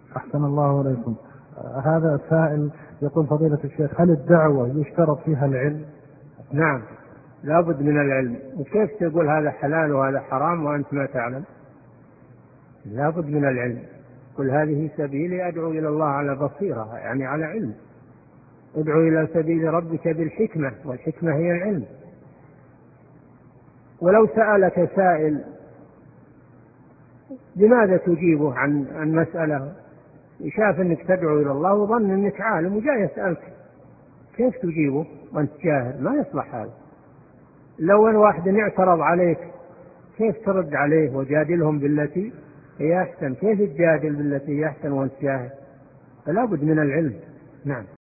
أحسن الله عليكم. هذا السائل يقول فضيلة الشيخ هل الدعوة يشترط فيها العلم؟ نعم، لا بد من العلم. وكيف تقول هذا حلال وهذا حرام وأنت ما تعلم؟ لا بد من العلم. قل هذه سبيلي أدعو إلى الله على بصيرة، يعني على علم. ادعو إلى سبيل ربك بالحكمة، والحكمة هي العلم. ولو سألك سائل لماذا تجيبه عن مسألة، شاف أنك تدعو إلى الله وظن أنك عالم وجاء يسألك، كيف تجيبه وأنت جاهل؟ ما يصلح هذا. لو أن واحد اعترض عليك كيف ترد عليه؟ وجادلهم بالتي هي أحسن. كيف تجادل بالتي هي أحسن وأنت جاهل؟ فلا بد من العلم. نعم.